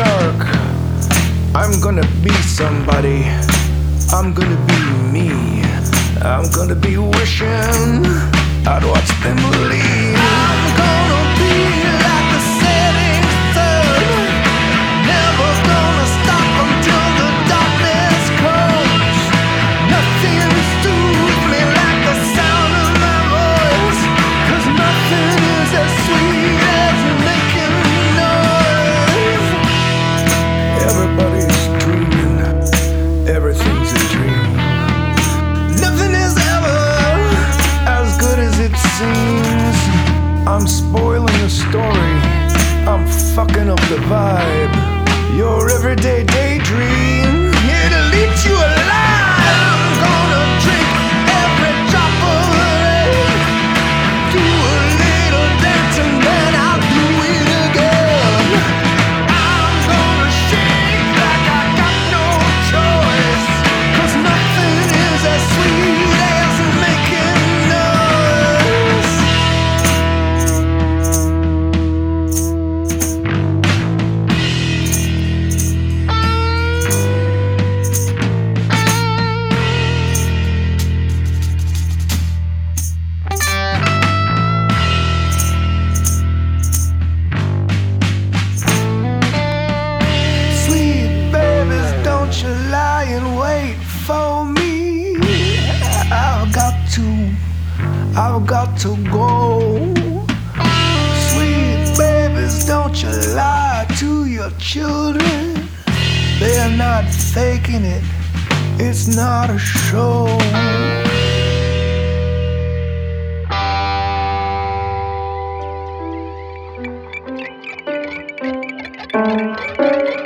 dark. I'm gonna be somebody. I'm gonna be me. I'm gonna be wishing I'd watch them leave. I'm gonna be like the setting sun, never gonna stop until the darkness comes. Nothing soothes me like the sound of my voice, 'cause nothing is as sweet as making noise. Everybody's dreaming, everything's a dream. Nothing is ever as good as it seems. I'm spoiling the story, I'm fucking up the vibe. Your everyday daydream, here to lead you alive. I'm gonna drink every drop of rain, do a little dance and then I'll do it again. I'm gonna shake like I got no choice, 'cause nothing is as sweet as making noise. Sweet babies, don't you lie and wait for me. I've got to go. Sweet babies, don't you lie to your children. They're not faking it, it's not a show.